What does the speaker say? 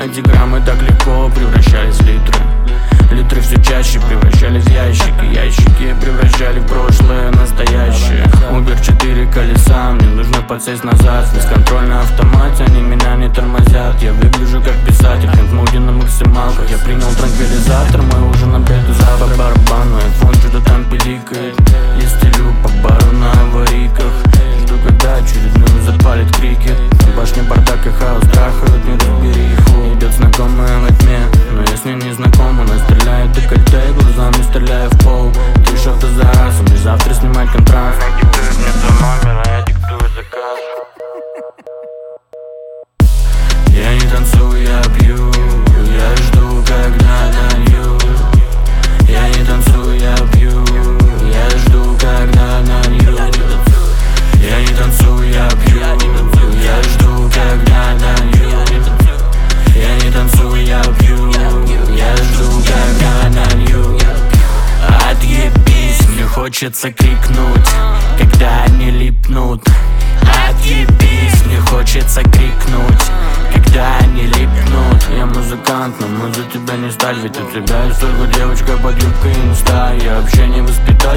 Эти граммы так легко превращались в литры. Литры все чаще превращались в ящики. Ящики превращали в прошлое настоящее. Убер 4 колеса, мне нужно подсесть назад. С бесконтроль на автомате, они меня не тормозят. Я выгляжу как писатель, в муде на максималках. Я принял транквилизатор, мой ужин, обед и завтра барабан. Айфон что-то там пиликает. Я стелю по бару на аварийках. Жду, когда очередную запалит крикет. Башня, бардак и хаос трахают неразбериху. Идет знакомая во тьме, но я с ней не знаком. Она стреляет декольте, глазами стреляя в пол. 3 шота за раз, и мне завтра снимать контракт. Она диктует мне твой номер, а я диктую заказ. Я не танцую, я пью. Я жду, когда налью. Я не танцую, я пью. Я жду, когда налью. Я не танцую, я пью. Я жду, когда налью. Я не танцую, я пью. Я жду, когда налью. Отъебись, мне хочется крикнуть, когда они липнут. Отъебись, мне хочется крикнуть, когда они липнут. Я музыкант, но мы за тебя не сталь. Ведь у тебя есть только девочка под юбкой инста. Я вообще не воспитатель.